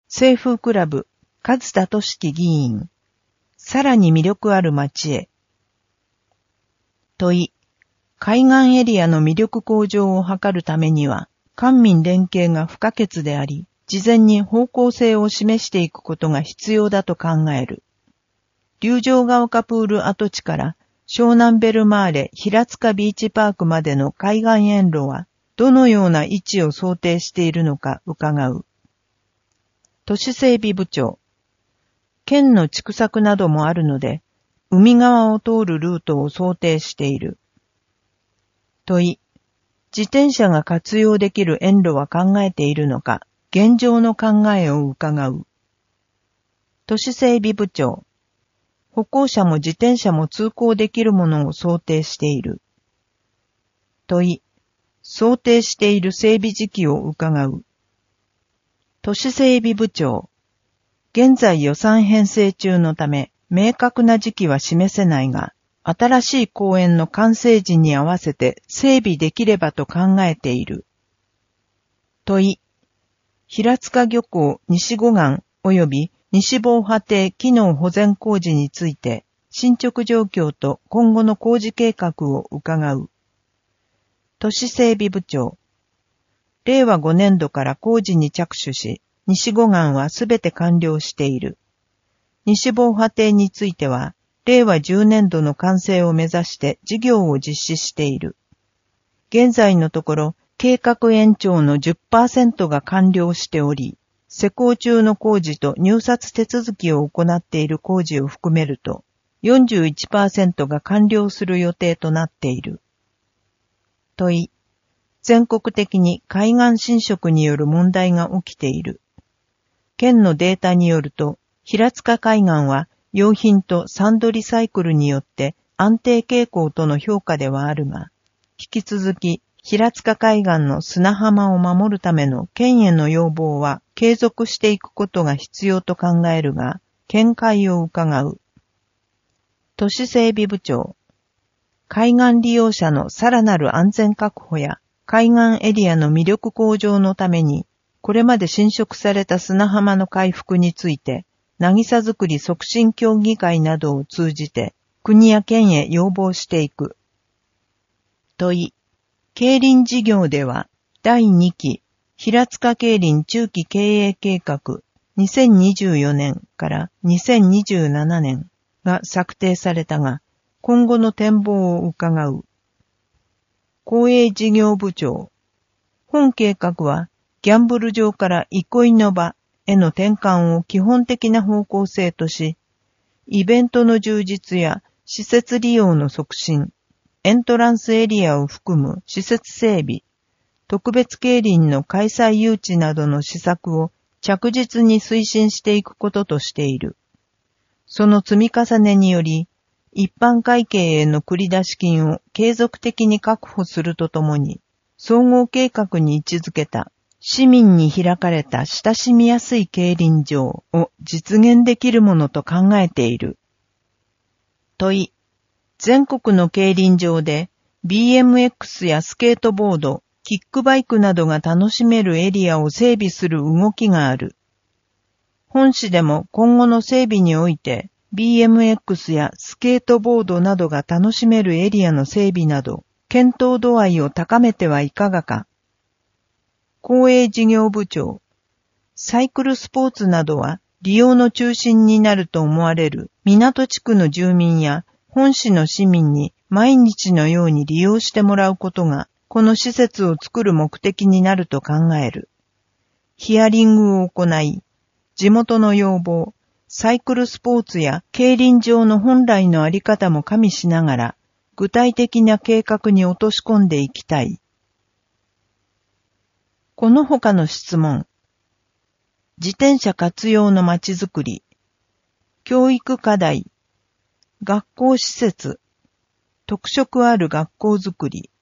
清風クラブ、勝田俊樹議員。さらに魅力ある街へ。問い。海岸エリアの魅力向上を図るためには、官民連携が不可欠であり、事前に方向性を示していくことが必要だと考える。竜城ヶ丘プール跡地から湘南ベルマーレ平塚ビーチパークまでの海岸沿路は、どのような位置を想定しているのか伺う。都市整備部長。県の畜作などもあるので、海側を通るルートを想定している。問い。自転車が活用できる沿路は考えているのか、現状の考えを伺う。都市整備部長。歩行者も自転車も通行できるものを想定している。問い。想定している整備時期を伺う。都市整備部長。現在予算編成中のため、明確な時期は示せないが、新しい公園の完成時に合わせて整備できればと考えている。問い。平塚漁港西護岸及び西防波堤機能保全工事について、進捗状況と今後の工事計画を伺う。都市整備部長。令和5年度から工事に着手し、西護岸はすべて完了している。西防波堤については、令和10年度の完成を目指して事業を実施している。現在のところ、計画延長の 10% が完了しており、施工中の工事と入札手続きを行っている工事を含めると、41% が完了する予定となっている。問い。全国的に海岸浸食による問題が起きている。県のデータによると、平塚海岸は用品とサンドリサイクルによって安定傾向との評価ではあるが、引き続き平塚海岸の砂浜を守るための県への要望は継続していくことが必要と考えるが、見解を伺う。都市整備部長。海岸利用者のさらなる安全確保や海岸エリアの魅力向上のために、これまで浸食された砂浜の回復について、渚づくり促進協議会などを通じて、国や県へ要望していく。問い。競輪事業では、第2期、平塚競輪中期経営計画、2024年から2027年が策定されたが、今後の展望を伺う。公営事業部長。本計画は、ギャンブル場から憩いの場への転換を基本的な方向性とし、イベントの充実や施設利用の促進、エントランスエリアを含む施設整備、特別競輪の開催誘致などの施策を着実に推進していくこととしている。その積み重ねにより、一般会計への繰り出し金を継続的に確保するとともに、総合計画に位置づけた市民に開かれた親しみやすい競輪場を実現できるものと考えている。問い。全国の競輪場で BMX やスケートボード、キックバイクなどが楽しめるエリアを整備する動きがある。本市でも今後の整備において、BMX やスケートボードなどが楽しめるエリアの整備など、検討度合いを高めてはいかがか。公営事業部長。サイクルスポーツなどは利用の中心になると思われる港地区の住民や本市の市民に毎日のように利用してもらうことが、この施設を作る目的になると考える。ヒアリングを行い、地元の要望、サイクルスポーツや競輪場の本来のあり方も加味しながら、具体的な計画に落とし込んでいきたい。この他の質問。自転車活用のまちづくり、教育課題、学校施設、特色ある学校づくり。